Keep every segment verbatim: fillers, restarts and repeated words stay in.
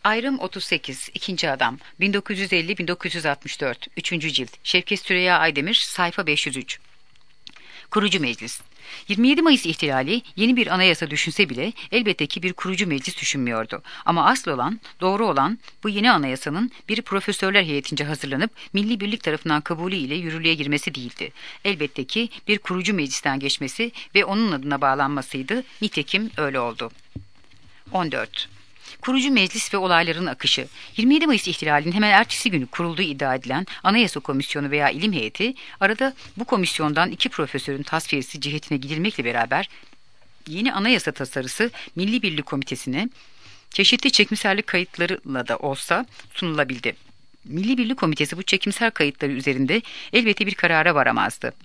Ayrım otuz sekiz. İkinci Adam. bin dokuz yüz elli bin dokuz yüz altmış dört. Üçüncü Cilt. Şevket Süreyya Aydemir. Sayfa beş yüz üç. Kurucu Meclis. yirmi yedi Mayıs ihtilali yeni bir anayasa düşünse bile elbette ki bir kurucu meclis düşünmüyordu. Ama asıl olan, doğru olan bu yeni anayasanın bir profesörler heyetince hazırlanıp Milli Birlik tarafından kabulü ile yürürlüğe girmesi değildi. Elbette ki bir kurucu meclisten geçmesi ve onun adına bağlanmasıydı. Nitekim öyle oldu. on dört. Kurucu meclis ve olayların akışı. yirmi yedi Mayıs ihtilalinin hemen ertesi günü kurulduğu iddia edilen Anayasa Komisyonu veya ilim heyeti, arada bu komisyondan iki profesörün tasfiyesi cihetine gidilmekle beraber yeni anayasa tasarısı Milli Birlik Komitesi'ne çeşitli çekimserlik kayıtlarıyla da olsa sunulabildi. Milli Birlik Komitesi bu çekimsel kayıtları üzerinde elbette bir karara varamazdı.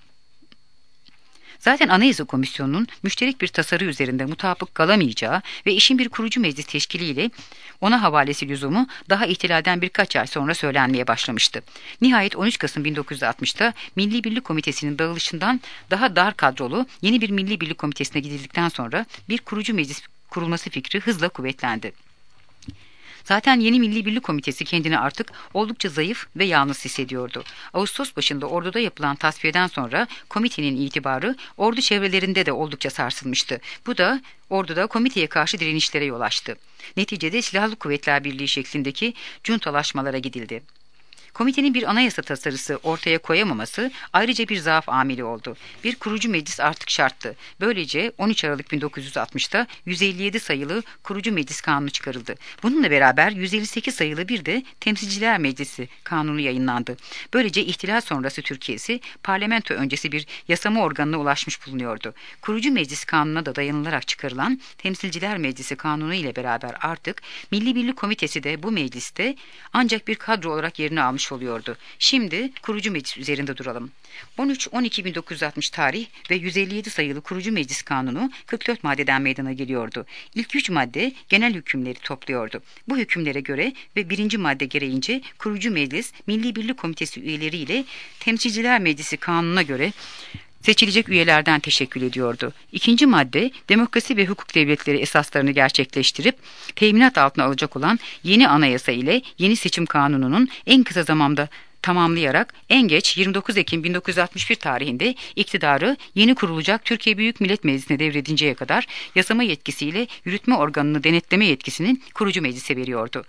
Zaten Anayasa Komisyonu'nun müşterek bir tasarı üzerinde mutabık kalamayacağı ve işin bir kurucu meclis teşkiliyle ona havalesi lüzumu daha ihtilalden birkaç ay sonra söylenmeye başlamıştı. Nihayet on üç Kasım bin dokuz yüz altmışta Milli Birlik Komitesi'nin dağılışından daha dar kadrolu yeni bir Milli Birlik Komitesi'ne gidildikten sonra bir kurucu meclis kurulması fikri hızla kuvvetlendi. Zaten yeni Milli Birlik Komitesi kendini artık oldukça zayıf ve yalnız hissediyordu. Ağustos başında orduda yapılan tasfiyeden sonra komitenin itibarı ordu çevrelerinde de oldukça sarsılmıştı. Bu da orduda komiteye karşı direnişlere yol açtı. Neticede Silahlı Kuvvetler Birliği şeklindeki cuntalaşmalara gidildi. Komitenin bir anayasa tasarısı ortaya koyamaması ayrıca bir zaaf amili oldu. Bir kurucu meclis artık şarttı. Böylece on üç Aralık bin dokuz yüz altmışta yüz elli yedi sayılı kurucu meclis kanunu çıkarıldı. Bununla beraber yüz elli sekiz sayılı bir de Temsilciler Meclisi kanunu yayınlandı. Böylece ihtilal sonrası Türkiye'si parlamento öncesi bir yasama organına ulaşmış bulunuyordu. Kurucu meclis kanununa da dayanılarak çıkarılan Temsilciler Meclisi kanunu ile beraber artık Milli Birlik Komitesi de bu mecliste ancak bir kadro olarak yerini almış oluyordu. Şimdi kurucu meclis üzerinde duralım. on üç on iki bin dokuz yüz altmış tarih ve yüz elli yedi sayılı kurucu meclis kanunu kırk dört maddeden meydana geliyordu. İlk üç madde genel hükümleri topluyordu. Bu hükümlere göre ve birinci madde gereğince kurucu meclis Milli Birlik Komitesi üyeleriyle Temsilciler Meclisi kanununa göre seçilecek üyelerden teşekkül ediyordu. İkinci madde, demokrasi ve hukuk devletleri esaslarını gerçekleştirip teminat altına alacak olan yeni anayasa ile yeni seçim kanununun en kısa zamanda tamamlayarak en geç yirmi dokuz Ekim bin dokuz yüz altmış bir tarihinde iktidarı yeni kurulacak Türkiye Büyük Millet Meclisi'ne devredinceye kadar yasama yetkisiyle yürütme organını denetleme yetkisinin kurucu meclise veriyordu.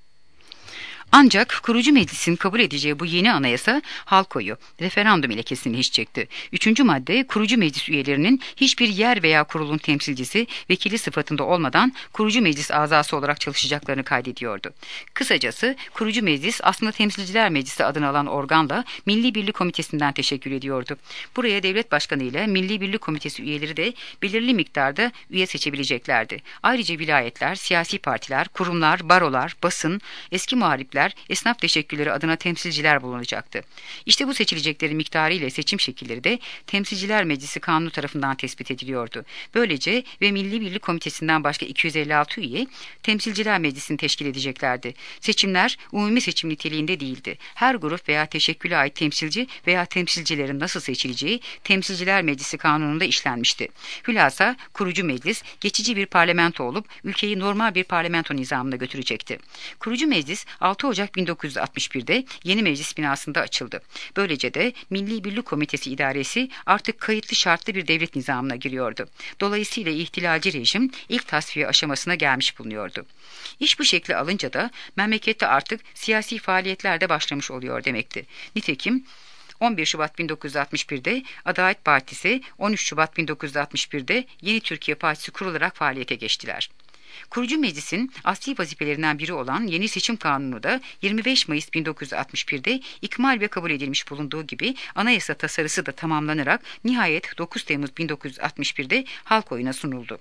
Ancak kurucu meclisin kabul edeceği bu yeni anayasa halk oyu, referandum ile kesinleşecekti. Üçüncü madde, kurucu meclis üyelerinin hiçbir yer veya kurulun temsilcisi, vekili sıfatında olmadan kurucu meclis azası olarak çalışacaklarını kaydediyordu. Kısacası kurucu meclis aslında Temsilciler Meclisi adını alan organla Milli Birlik Komitesi'nden teşekkür ediyordu. Buraya devlet başkanı ile Milli Birlik Komitesi üyeleri de belirli miktarda üye seçebileceklerdi. Ayrıca vilayetler, siyasi partiler, kurumlar, barolar, basın, eski muharipler, esnaf teşekkülleri adına temsilciler bulunacaktı. İşte bu seçileceklerin miktarı ile seçim şekilleri de Temsilciler Meclisi Kanunu tarafından tespit ediliyordu. Böylece ve Milli Birlik Komitesi'nden başka iki yüz elli altı üye Temsilciler Meclisi'ni teşkil edeceklerdi. Seçimler umumi seçim niteliğinde değildi. Her grup veya teşekküle ait temsilci veya temsilcilerin nasıl seçileceği Temsilciler Meclisi Kanunu'nda işlenmişti. Hülasa kurucu meclis geçici bir parlamento olup ülkeyi normal bir parlamento nizamına götürecekti. Kurucu meclis altı Ocak bin dokuz yüz altmış birde yeni meclis binasında açıldı. Böylece de Milli Birlik Komitesi idaresi artık kayıtlı şartlı bir devlet nizamına giriyordu. Dolayısıyla ihtilalci rejim ilk tasfiye aşamasına gelmiş bulunuyordu. İş bu şekli alınca da memlekette artık siyasi faaliyetler de başlamış oluyor demekti. Nitekim on bir Şubat bin dokuz yüz altmış birde Adalet Partisi, on üç Şubat bin dokuz yüz altmış birde Yeni Türkiye Partisi kurularak faaliyete geçtiler. Kurucu meclisin asli vazifelerinden biri olan yeni seçim kanunu da yirmi beş Mayıs bin dokuz yüz altmış birde ikmal ve kabul edilmiş bulunduğu gibi anayasa tasarısı da tamamlanarak nihayet dokuz Temmuz bin dokuz yüz altmış birde halk oyuna sunuldu.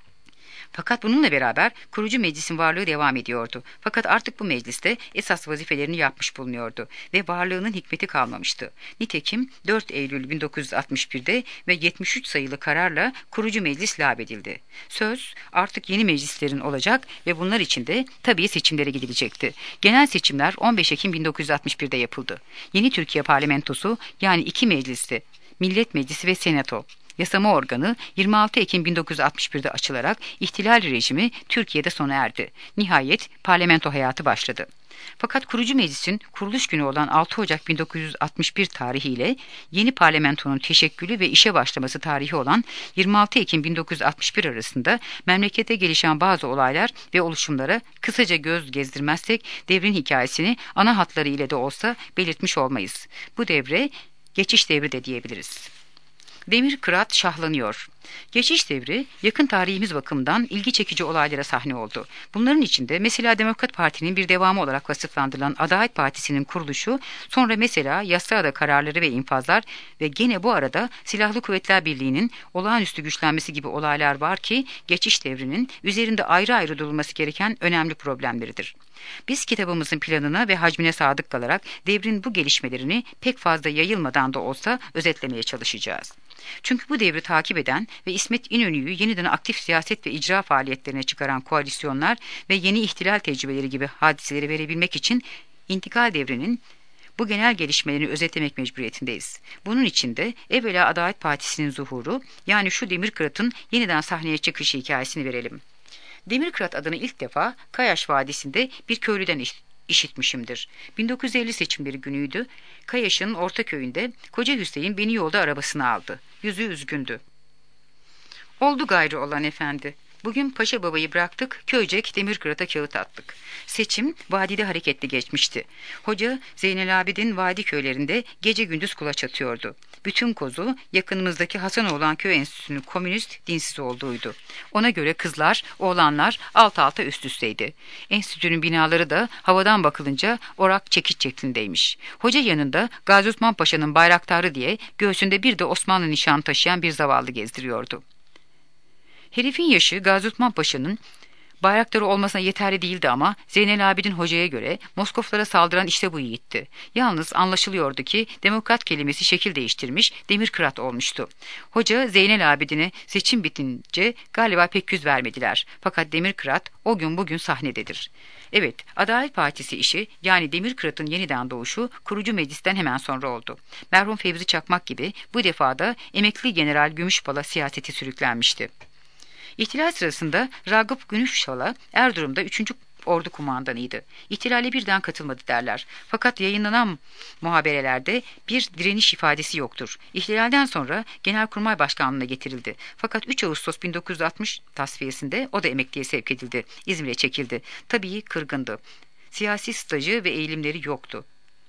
Fakat bununla beraber kurucu meclisin varlığı devam ediyordu. Fakat artık bu mecliste esas vazifelerini yapmış bulunuyordu ve varlığının hikmeti kalmamıştı. Nitekim dört Eylül bin dokuz yüz altmış birde ve yetmiş üç sayılı kararla kurucu meclis lağvedildi. Söz artık yeni meclislerin olacak ve bunlar için de tabii seçimlere gidilecekti. Genel seçimler on beş Ekim bin dokuz yüz altmış birde yapıldı. Yeni Türkiye Parlamentosu yani iki meclisti, Millet Meclisi ve Senato Yasama organı yirmi altı Ekim bin dokuz yüz altmış bir'de açılarak ihtilal rejimi Türkiye'de sona erdi. Nihayet parlamento hayatı başladı. Fakat kurucu meclisin kuruluş günü olan altı Ocak bin dokuz yüz altmış bir tarihiyle yeni parlamentonun teşekkülü ve işe başlaması tarihi olan yirmi altı Ekim bin dokuz yüz altmış bir arasında memlekete gelişen bazı olaylar ve oluşumlara kısaca göz gezdirmezsek devrin hikayesini ana hatları ile de olsa belirtmiş olmayız. Bu devre geçiş devri de diyebiliriz. Demir Kırat şahlanıyor. Geçiş devri yakın tarihimiz bakımından ilgi çekici olaylara sahne oldu. Bunların içinde mesela Demokrat Parti'nin bir devamı olarak vasıflandırılan Adalet Partisi'nin kuruluşu, sonra mesela Yassıada kararları ve infazlar ve gene bu arada Silahlı Kuvvetler Birliği'nin olağanüstü güçlenmesi gibi olaylar var ki geçiş devrinin üzerinde ayrı ayrı durulması gereken önemli problemleridir. Biz kitabımızın planına ve hacmine sadık kalarak devrin bu gelişmelerini pek fazla yayılmadan da olsa özetlemeye çalışacağız. Çünkü bu devri takip eden ve İsmet İnönü'yü yeniden aktif siyaset ve icra faaliyetlerine çıkaran koalisyonlar ve yeni ihtilal tecrübeleri gibi hadiseleri verebilmek için intikal devrinin bu genel gelişmelerini özetlemek mecburiyetindeyiz. Bunun için de evvela Adalet Partisi'nin zuhuru, yani şu Demirkırat'ın yeniden sahneye çıkışı hikayesini verelim. Demirkırat adını ilk defa Kayaş Vadisi'nde bir köylüden işitmişimdir. bin dokuz yüz elli seçimleri günüydü. Kayaş'ın Ortaköy'ünde Koca Hüseyin beni yolda arabasına aldı. Yüzü üzgündü. Oldu gayrı olan efendi. Bugün Paşa Baba'yı bıraktık, köycek Demirkırat'a kağıt attık. Seçim vadide hareketli geçmişti. Hoca Zeynel Abidin vadi köylerinde gece gündüz kulaç atıyordu. Bütün kozu yakınımızdaki Hasanoğlan Köy Enstitüsü'nün komünist, dinsiz olduğuydu. Ona göre kızlar, oğlanlar alt alta üst üsteydi. Enstitünün binaları da havadan bakılınca orak çekiç şeklindeymiş. Hoca yanında Gazi Osman Paşa'nın bayraktarı diye göğsünde bir de Osmanlı nişanı taşıyan bir zavallı gezdiriyordu. Herifin yaşı Gazi Osman Paşa'nın bayraktarı olmasına yeterli değildi ama Zeynel Abidin Hoca'ya göre Moskoflara saldıran işte bu yiğitti. Yalnız anlaşılıyordu ki demokrat kelimesi şekil değiştirmiş, Demirkırat olmuştu. Hoca Zeynel Abidin'e seçim bitince galiba pek yüz vermediler. Fakat Demirkırat o gün bugün sahnededir. Evet, Adalet Partisi işi, yani Demirkırat'ın yeniden doğuşu kurucu meclisten hemen sonra oldu. Merhum Fevzi Çakmak gibi bu defa da emekli General Gümüşpala siyaseti sürüklenmişti. İhtilal sırasında Ragıp Gümüşpala Erzurum'da üçüncü Ordu kumandanıydı. İhtilale birden katılmadı derler. Fakat yayınlanan muhaberelerde bir direniş ifadesi yoktur. İhtilalden sonra Genelkurmay Başkanlığı'na getirildi. Fakat üç Ağustos bin dokuz yüz altmış tasfiyesinde o da emekliye sevk edildi. İzmir'e çekildi. Tabii kırgındı. Siyasi stajı ve eğilimleri yoktu.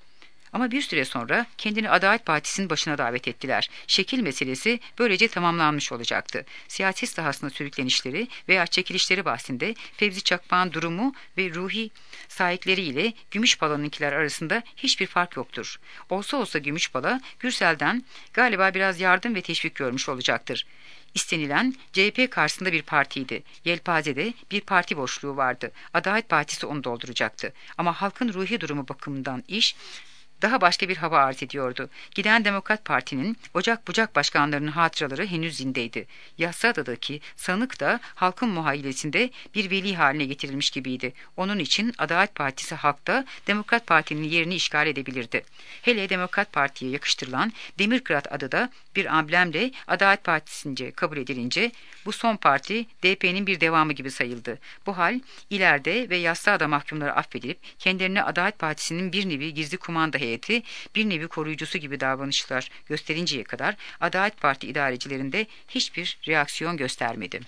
Ama bir süre sonra kendini Adalet Partisi'nin başına davet ettiler. Şekil meselesi böylece tamamlanmış olacaktı. Siyasi sahasına sürüklenişleri veya çekilişleri bahsinde Fevzi Çakmak'ın durumu ve ruhi sahikleriyle Gümüşpala'nınkiler arasında hiçbir fark yoktur. Olsa olsa Gümüşpala, Gürsel'den galiba biraz yardım ve teşvik görmüş olacaktır. İstenilen C H P karşısında bir partiydi. Yelpaze'de bir parti boşluğu vardı. Adalet Partisi onu dolduracaktı. Ama halkın ruhi durumu bakımından iş daha başka bir hava arz ediyordu. Giden Demokrat Parti'nin ocak bucak başkanlarının hatıraları henüz zindeydi. Yassıada'daki sanık da halkın muhayyilesinde bir veli haline getirilmiş gibiydi. Onun için Adalet Partisi halkta Demokrat Parti'nin yerini işgal edebilirdi. Hele Demokrat Parti'ye yakıştırılan Demirkırat adı da bir amblemle Adalet Partisi'nce kabul edilince bu son parti D P'nin bir devamı gibi sayıldı. Bu hal ileride ve Yassıada mahkumları affedilip kendilerine Adalet Partisi'nin bir nevi gizli kumanda heyeti, bir nevi koruyucusu gibi davranışlar gösterinceye kadar Adalet Parti idarecilerinde hiçbir reaksiyon göstermedi.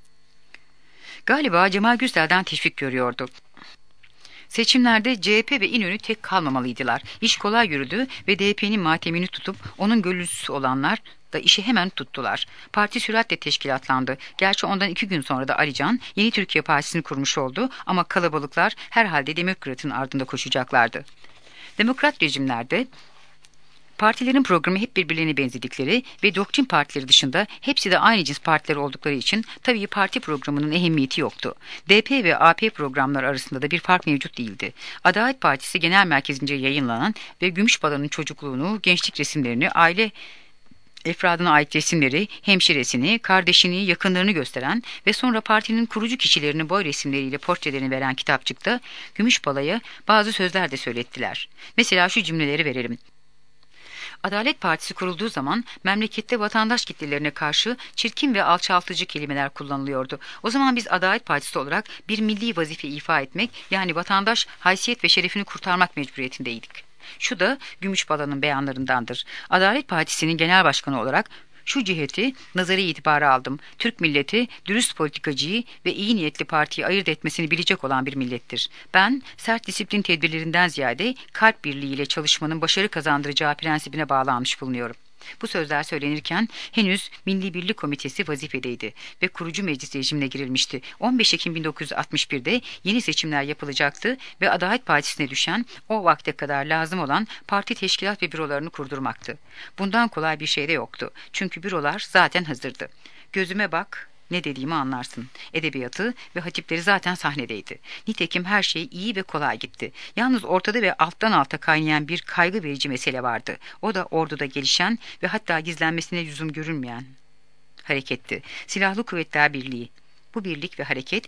Galiba Cemal Gürsel'den teşvik görüyordu. Seçimlerde C H P ve İnönü tek kalmamalıydılar. İş kolay yürüdü ve D P'nin matemini tutup onun gönüllüsü olanlar da işi hemen tuttular. Parti süratle teşkilatlandı. Gerçi ondan iki gün sonra da Alican Yeni Türkiye Partisi'ni kurmuş oldu ama kalabalıklar herhalde Demirkırat'ın ardında koşacaklardı. Demokrat rejimlerde partilerin programı hep birbirlerine benzedikleri ve doktrin partileri dışında hepsi de aynı cins partiler oldukları için tabii parti programının ehemmiyeti yoktu. D P ve A P programlar arasında da bir fark mevcut değildi. Adalet Partisi Genel Merkezi'nce yayınlanan ve Gümüşpala'nın çocukluğunu, gençlik resimlerini, aile efradına ait resimleri, hemşiresini, kardeşini, yakınlarını gösteren ve sonra partinin kurucu kişilerini boy resimleriyle portrelerini veren kitapçıkta Gümüşpala'ya bazı sözler de söylettiler. Mesela şu cümleleri verelim. Adalet Partisi kurulduğu zaman memlekette vatandaş kitlelerine karşı çirkin ve alçaltıcı kelimeler kullanılıyordu. O zaman biz Adalet Partisi olarak bir milli vazife ifa etmek, yani vatandaş haysiyet ve şerefini kurtarmak mecburiyetindeydik. Şu da Gümüşbala'nın beyanlarındandır. Adalet Partisi'nin genel başkanı olarak şu ciheti nazarı itibara aldım: Türk milleti dürüst politikacıyı ve iyi niyetli partiyi ayırt etmesini bilecek olan bir millettir. Ben sert disiplin tedbirlerinden ziyade kalp birliğiyle çalışmanın başarı kazandıracağı prensibine bağlanmış bulunuyorum. Bu sözler söylenirken henüz Milli Birlik Komitesi vazifedeydi ve kurucu meclis rejimine girilmişti. on beş Ekim bin dokuz yüz altmış birde yeni seçimler yapılacaktı ve Adalet Partisi'ne düşen o vakte kadar lazım olan parti teşkilat ve bürolarını kurdurmaktı. Bundan kolay bir şey de yoktu. Çünkü bürolar zaten hazırdı. Gözüme bak, ne dediğimi anlarsın. Edebiyatı ve hatipleri zaten sahnedeydi. Nitekim her şey iyi ve kolay gitti. Yalnız ortada ve alttan alta kaynayan bir kaygı verici mesele vardı. O da orduda gelişen ve hatta gizlenmesine lüzum görünmeyen hareketti. Silahlı Kuvvetler Birliği. Bu birlik ve hareket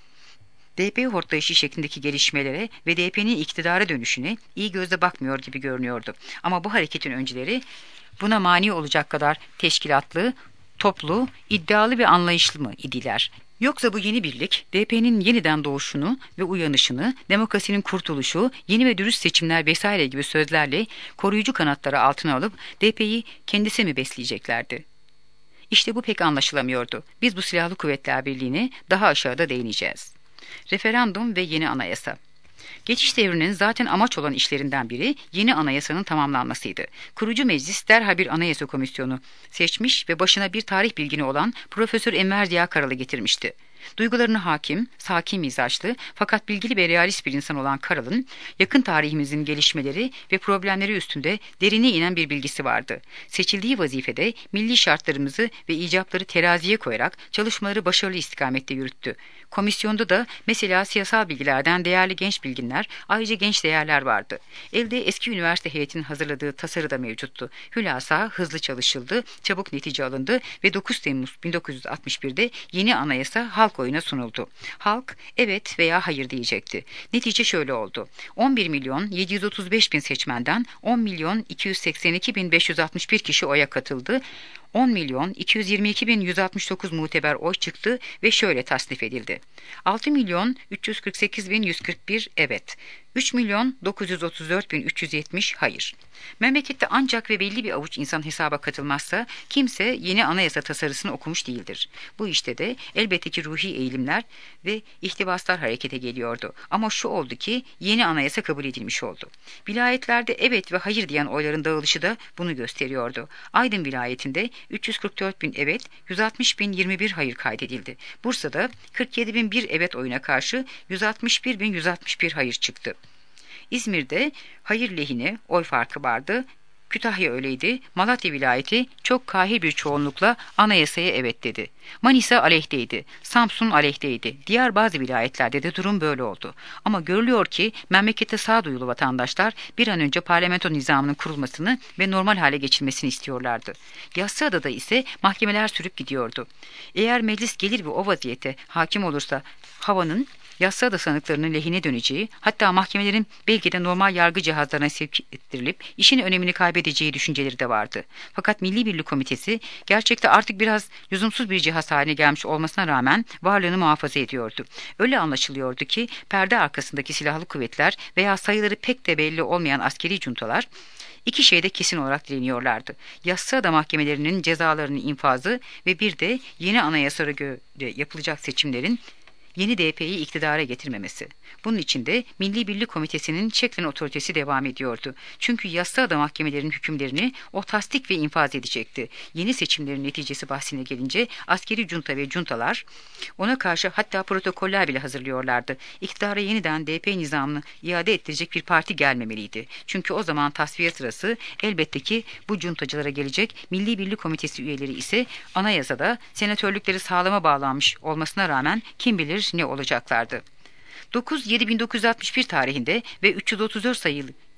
D P hortlayışı şeklindeki gelişmelere ve D P'nin iktidara dönüşüne iyi gözle bakmıyor gibi görünüyordu. Ama bu hareketin öncüleri buna mani olacak kadar teşkilatlı, toplu, iddialı ve anlayışlı mı idiler? Yoksa bu yeni birlik, D P'nin yeniden doğuşunu ve uyanışını, demokrasinin kurtuluşu, yeni ve dürüst seçimler vesaire gibi sözlerle koruyucu kanatları altına alıp D P'yi kendisi mi besleyeceklerdi? İşte bu pek anlaşılamıyordu. Biz bu Silahlı Kuvvetler Birliği'ne daha aşağıda değineceğiz. Referandum ve yeni anayasa. Geçiş devrinin zaten amaç olan işlerinden biri yeni anayasanın tamamlanmasıydı. Kurucu meclis derhal bir anayasa komisyonu seçmiş ve başına bir tarih bilgini olan Profesör Enver Ziya Karal'ı getirmişti. Duygularını hakim, sakin mizaçlı fakat bilgili ve realist bir insan olan Karal'ın yakın tarihimizin gelişmeleri ve problemleri üstünde derine inen bir bilgisi vardı. Seçildiği vazifede milli şartlarımızı ve icapları teraziye koyarak çalışmaları başarılı istikamette yürüttü. Komisyonda da mesela siyasal bilgilerden değerli genç bilginler, ayrıca genç değerler vardı. Elde eski üniversite heyetinin hazırladığı tasarı da mevcuttu. Hülasa hızlı çalışıldı, çabuk netice alındı ve dokuz Temmuz bin dokuz yüz altmış birde yeni anayasa halk oyuna sunuldu. Halk evet veya hayır diyecekti. Netice şöyle oldu: on bir milyon yedi yüz otuz beş bin seçmenden on milyon iki yüz seksen iki bin beş yüz altmış bir kişi oya katıldı. on milyon iki yüz yirmi iki bin yüz altmış dokuz muteber oy çıktı ve şöyle tasnif edildi: altı milyon üç yüz kırk sekiz bin yüz kırk bir evet, üç milyon dokuz yüz otuz dört bin üç yüz yetmiş hayır. Memlekette ancak ve belli bir avuç insan hesaba katılmazsa kimse yeni anayasa tasarısını okumuş değildir. Bu işte de elbette ki ruhi eğilimler ve ihtibaslar harekete geliyordu. Ama şu oldu ki yeni anayasa kabul edilmiş oldu. Vilayetlerde evet ve hayır diyen oyların dağılışı da bunu gösteriyordu. Aydın vilayetinde üç yüz kırk dört bin evet, yüz altmış bin yirmi bir hayır kaydedildi. Bursa'da kırk yedi bin bir evet oyuna karşı yüz altmış bir bin yüz altmış bir hayır çıktı. İzmir'de hayır lehine oy farkı vardı. Kütahya öyleydi. Malatya vilayeti çok kahir bir çoğunlukla anayasaya evet dedi. Manisa aleyhteydi. Samsun aleyhteydi. Diğer bazı vilayetlerde de durum böyle oldu. Ama görülüyor ki memlekette sağduyulu vatandaşlar bir an önce parlamento nizamının kurulmasını ve normal hale geçilmesini istiyorlardı. Yassıada'da ise mahkemeler sürüp gidiyordu. Eğer meclis gelir ve o vaziyete hakim olursa havanın Yassıada sanıklarının lehine döneceği, hatta mahkemelerin belki de normal yargı cihazlarına sevk ettirilip işin önemini kaybedeceği düşünceleri de vardı. Fakat Milli Birlik Komitesi gerçekte artık biraz lüzumsuz bir cihaz haline gelmiş olmasına rağmen varlığını muhafaza ediyordu. Öyle anlaşılıyordu ki perde arkasındaki silahlı kuvvetler veya sayıları pek de belli olmayan askeri cuntalar İki şeyde kesin olarak dileniyorlardı: Yassıada mahkemelerinin cezalarının infazı ve bir de yeni anayasaya göre yapılacak seçimlerin yeni D P'yi iktidara getirmemesi. Bunun için de Milli Birlik Komitesi'nin şeklen otoritesi devam ediyordu. Çünkü Yassıada mahkemelerinin hükümlerini o tasdik ve infaz edecekti. Yeni seçimlerin neticesi bahsine gelince askeri junta ve juntalar ona karşı hatta protokoller bile hazırlıyorlardı. İktidara yeniden D P nizamını iade ettirecek bir parti gelmemeliydi. Çünkü o zaman tasfiye sırası elbette ki bu cuntacılara gelecek. Milli Birlik Komitesi üyeleri ise anayasada senatörlükleri sağlama bağlanmış olmasına rağmen kim bilir ne olacaklardı. dokuz Eylül bin dokuz yüz altmış bir tarihinde ve üç yüz otuz dört sayılı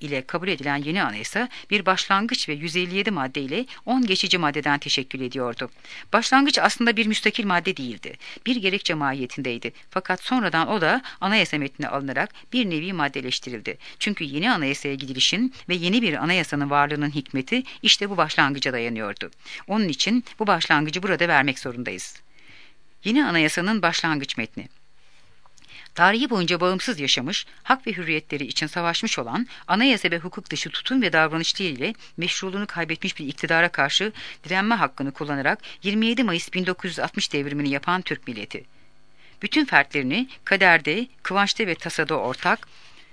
ile kabul edilen yeni anayasa bir başlangıç ve yüz elli yedi madde ile on geçici maddeden teşekkül ediyordu. Başlangıç aslında bir müstakil madde değildi. Bir gerekçe mahiyetindeydi. Fakat sonradan o da anayasa metnine alınarak bir nevi maddeleştirildi. Çünkü yeni anayasaya gidilişin ve yeni bir anayasanın varlığının hikmeti işte bu başlangıca dayanıyordu. Onun için bu başlangıcı burada vermek zorundayız. Yeni anayasanın başlangıç metni. Tarihi boyunca bağımsız yaşamış, hak ve hürriyetleri için savaşmış olan, anayasa ve hukuk dışı tutum ve davranışlarıyla meşruluğunu kaybetmiş bir iktidara karşı direnme hakkını kullanarak yirmi yedi Mayıs bin dokuz yüz altmış devrimini yapan Türk milleti. Bütün fertlerini kaderde, kıvançta ve tasada ortak,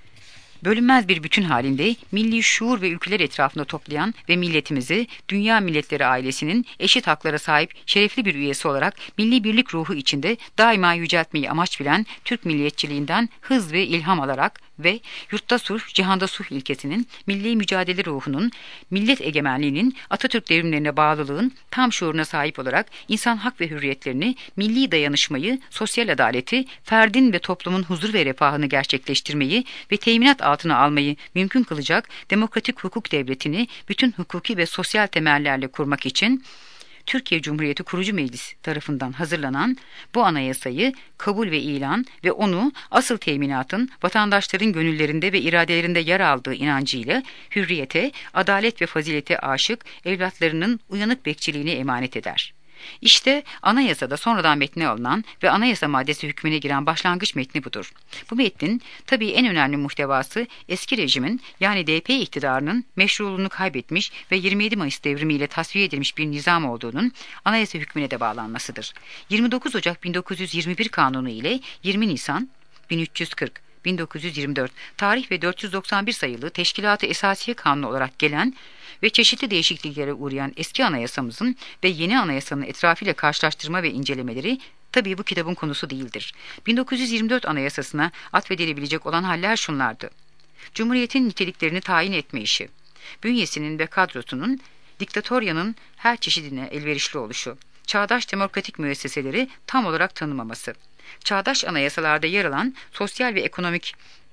bölünmez bir bütün halinde milli şuur ve ülkeler etrafında toplayan ve milletimizi dünya milletleri ailesinin eşit haklara sahip şerefli bir üyesi olarak milli birlik ruhu içinde daima yüceltmeyi amaç bilen Türk milliyetçiliğinden hız ve ilham alarak ve yurtta sulh, cihanda sulh ilkesinin, milli mücadele ruhunun, millet egemenliğinin, Atatürk devrimlerine bağlılığın tam şuuruna sahip olarak insan hak ve hürriyetlerini, milli dayanışmayı, sosyal adaleti, ferdin ve toplumun huzur ve refahını gerçekleştirmeyi ve teminat altına almayı mümkün kılacak demokratik hukuk devletini bütün hukuki ve sosyal temellerle kurmak için Türkiye Cumhuriyeti Kurucu Meclisi tarafından hazırlanan bu anayasayı kabul ve ilan ve onu asıl teminatın vatandaşların gönüllerinde ve iradelerinde yer aldığı inancıyla hürriyete, adalet ve fazilete aşık evlatlarının uyanık bekçiliğine emanet eder. İşte anayasada sonradan metne alınan ve anayasa maddesi hükmüne giren başlangıç metni budur. Bu metnin tabii en önemli muhtevası eski rejimin yani D P iktidarının meşruluğunu kaybetmiş ve yirmi yedi Mayıs devrimiyle tasfiye edilmiş bir nizam olduğunun anayasa hükmüne de bağlanmasıdır. yirmi dokuz Ocak bin dokuz yüz yirmi bir Kanunu ile yirmi Nisan bin üç yüz kırk bin dokuz yüz yirmi dört tarih ve dört yüz doksan bir sayılı Teşkilat-ı Esasiye Kanunu olarak gelen ve çeşitli değişikliklere uğrayan eski anayasamızın ve yeni anayasanın etrafıyla karşılaştırma ve incelemeleri tabii bu kitabın konusu değildir. bin dokuz yüz yirmi dört Anayasasına atfedilebilecek olan haller şunlardı. Cumhuriyetin niteliklerini tayin etme işi, bünyesinin ve kadrosunun diktatoryanın her çeşidine elverişli oluşu, çağdaş demokratik müesseseleri tam olarak tanımaması, çağdaş anayasalarda yer alan sosyal ve ekonomik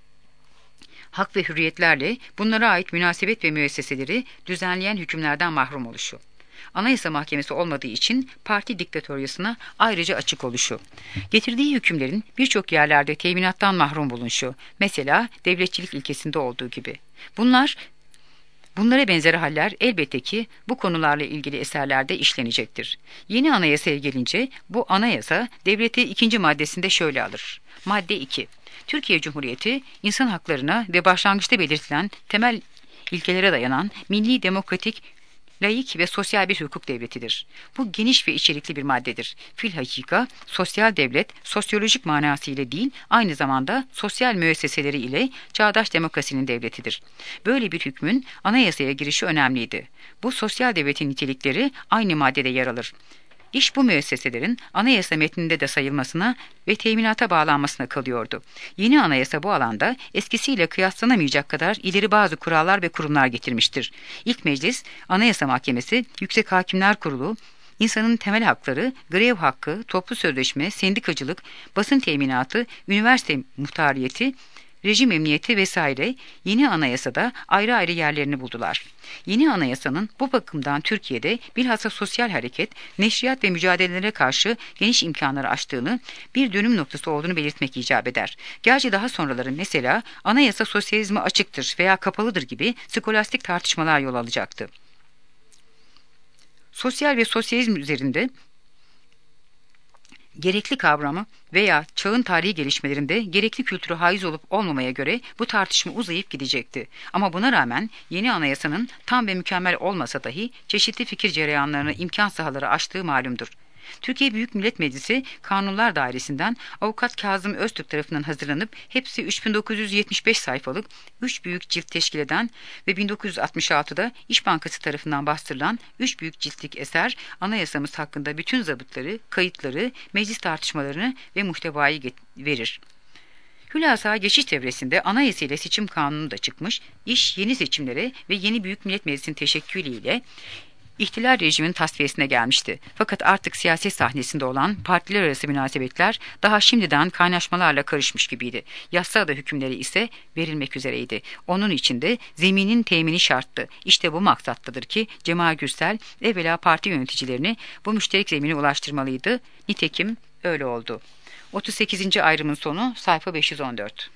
hak ve hürriyetlerle bunlara ait münasebet ve müesseseleri düzenleyen hükümlerden mahrum oluşu. Anayasa Mahkemesi olmadığı için parti diktatöryasına ayrıca açık oluşu. Getirdiği hükümlerin birçok yerlerde teminattan mahrum bulunuşu. Mesela devletçilik ilkesinde olduğu gibi. Bunlar Bunlara benzer haller elbette ki bu konularla ilgili eserlerde işlenecektir. Yeni anayasaya gelince bu anayasa devleti ikinci maddesinde şöyle alır. Madde iki. Türkiye Cumhuriyeti insan haklarına ve başlangıçta belirtilen temel ilkelere dayanan milli demokratik, laik ve sosyal bir hukuk devletidir. Bu geniş ve içerikli bir maddedir. Filhakika, sosyal devlet, sosyolojik manasıyla değil, aynı zamanda sosyal müesseseleri ile çağdaş demokrasinin devletidir. Böyle bir hükmün anayasaya girişi önemliydi. Bu sosyal devletin nitelikleri aynı maddede yer alır. İş bu müesseselerin anayasa metninde de sayılmasına ve teminata bağlanmasına kalıyordu. Yeni anayasa bu alanda eskisiyle kıyaslanamayacak kadar ileri bazı kurallar ve kurumlar getirmiştir. İlk meclis, Anayasa Mahkemesi, Yüksek Hakimler Kurulu, insanın temel hakları, grev hakkı, toplu sözleşme, sendikacılık, basın teminatı, üniversite muhtariyeti, rejim emniyeti vesaire yeni anayasada ayrı ayrı yerlerini buldular. Yeni anayasanın bu bakımdan Türkiye'de bilhassa sosyal hareket, neşriyat ve mücadelelere karşı geniş imkanları açtığını, bir dönüm noktası olduğunu belirtmek icap eder. Gerçi daha sonraları mesela anayasa sosyalizme açıktır veya kapalıdır gibi skolastik tartışmalar yol alacaktı. Sosyal ve sosyalizm üzerinde gerekli kavramı veya çağın tarihi gelişmelerinde gerekli kültürü haiz olup olmamaya göre bu tartışma uzayıp gidecekti. Ama buna rağmen yeni anayasanın tam ve mükemmel olmasa dahi çeşitli fikir cereyanlarını imkan sahaları açtığı malumdur. Türkiye Büyük Millet Meclisi Kanunlar Dairesi'nden Avukat Kazım Öztürk tarafından hazırlanıp hepsi üç bin dokuz yüz yetmiş beş sayfalık üç büyük cilt teşkil eden ve bin dokuz yüz altmış altıda İş Bankası tarafından bastırılan üç büyük ciltlik eser anayasamız hakkında bütün zabıtları, kayıtları, meclis tartışmalarını ve muhtevayı verir. Hülasa geçiş devresinde anayasa ile seçim kanunu da çıkmış, iş yeni seçimlere ve yeni Büyük Millet Meclisi'nin teşekkülüyle İhtilal rejimin tasfiyesine gelmişti. Fakat artık siyaset sahnesinde olan partiler arası münasebetler daha şimdiden kaynaşmalarla karışmış gibiydi. Yassıada hükümleri ise verilmek üzereydi. Onun için de zeminin temini şarttı. İşte bu maksattadır ki Cemal Gürsel evvela parti yöneticilerini bu müşterek zemine ulaştırmalıydı. Nitekim öyle oldu. otuz sekizinci ayrımın sonu sayfa beş yüz on dört.